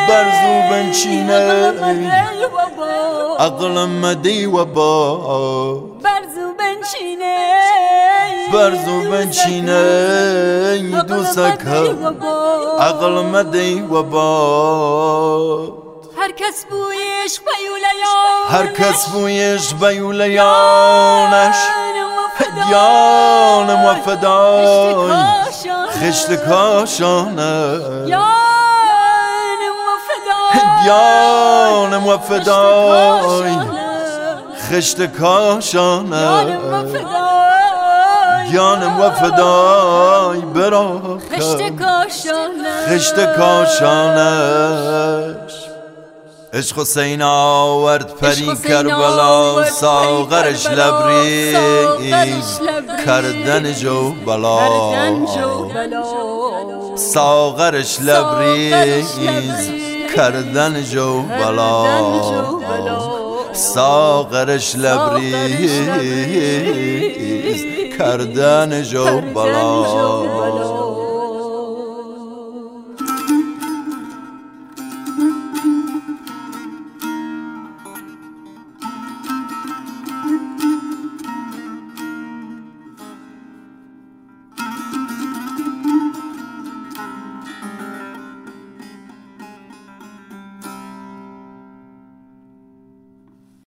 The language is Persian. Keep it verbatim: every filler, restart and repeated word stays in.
برزو بنشینه عقلم دی و با برزو بنشینه برزو بنشینه دوستک عقلم دی و با هر کس بویش بیولیان هر کس بویش بیولیانش یانم و فدای خشت کاشانه یانم و فدای خشت کاشانه یانم و فدای برا خشت کاشانش عشق حسین آورد پری کربلا ساغرش لبریز کردن جو بلا ساغرش لبریز کردن جو بلا ساغرش لبریز کردن جو بلا